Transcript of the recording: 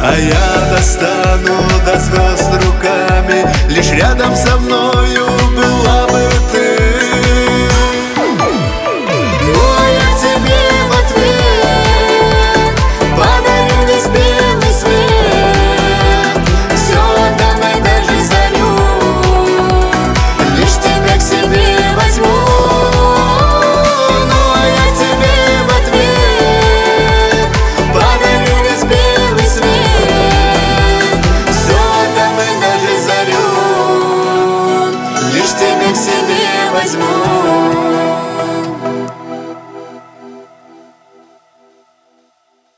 А я достану до звезд руками, лишь рядом со мною была бы ты. Ну а я тебе в ответ подарю весь белый свет. Все отдам и даже зарю, лишь тебя к себе возьму. Ну а я тебе в ответ подарю весь белый свет. Все отдам и даже зарю, лишь тебя к себе возьму.